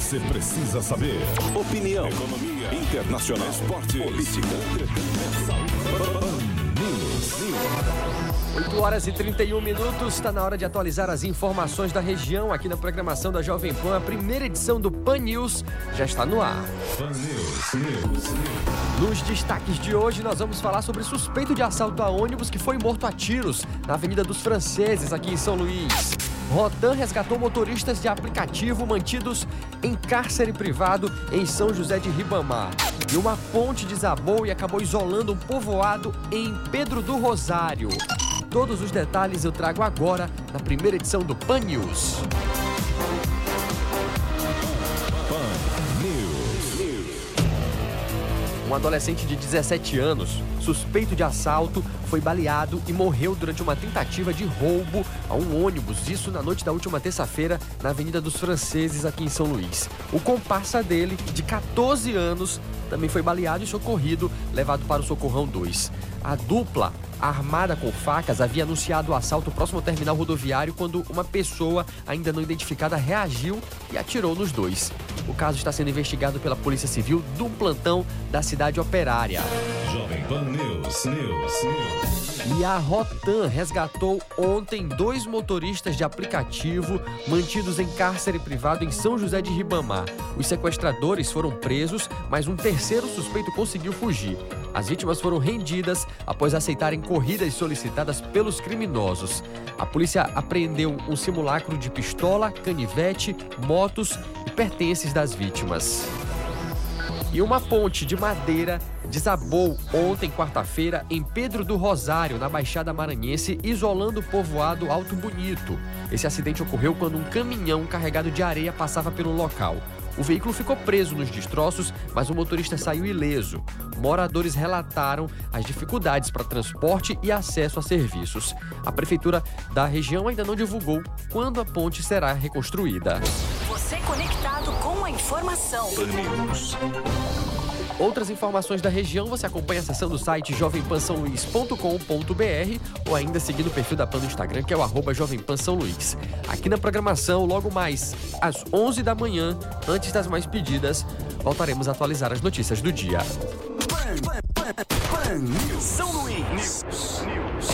você precisa saber. Opinião, economia, internacional, esporte, política, 8h31, está na hora de atualizar as informações da região aqui na programação da Jovem Pan. A primeira edição do Pan News já está no ar. Pan News. Nos destaques de hoje, nós vamos falar sobre suspeito de assalto a ônibus que foi morto a tiros na Avenida dos Franceses, aqui em São Luís. Rotan resgatou motoristas de aplicativo mantidos em cárcere privado em São José de Ribamar. E uma ponte desabou e acabou isolando um povoado em Pedro do Rosário. Todos os detalhes eu trago agora na primeira edição do Pan News. Um adolescente de 17 anos, suspeito de assalto, foi baleado e morreu durante uma tentativa de roubo a um ônibus, isso na noite da última terça-feira, na Avenida dos Franceses, aqui em São Luís. O comparsa dele, de 14 anos, também foi baleado e socorrido, levado para o Socorrão 2. A dupla, armada com facas, havia anunciado o assalto próximo ao terminal rodoviário quando uma pessoa ainda não identificada reagiu e atirou nos dois. O caso está sendo investigado pela Polícia Civil do plantão da cidade operária. Jovem Pan News. E a Rotan resgatou ontem 2 motoristas de aplicativo mantidos em cárcere privado em São José de Ribamar. Os sequestradores foram presos, mas um terceiro suspeito conseguiu fugir. As vítimas foram rendidas após aceitarem corridas solicitadas pelos criminosos. A polícia apreendeu um simulacro de pistola, canivete, motos e pertences das vítimas. E uma ponte de madeira desabou ontem, quarta-feira, em Pedro do Rosário, na Baixada Maranhense, isolando o povoado Alto Bonito. Esse acidente ocorreu quando um caminhão carregado de areia passava pelo local. O veículo ficou preso nos destroços, mas o motorista saiu ileso. Moradores relataram as dificuldades para transporte e acesso a serviços. A prefeitura da região ainda não divulgou quando a ponte será reconstruída. Você conectado com a informação. Pan News. Outras informações da região você acompanha acessando o site jovempansaoluís.com.br ou ainda seguindo o perfil da Pan no Instagram, que é o @jovempansaoluís. Aqui na programação, logo mais às 11 da manhã, antes das mais pedidas, voltaremos a atualizar as notícias do dia. Pan News. São Luís.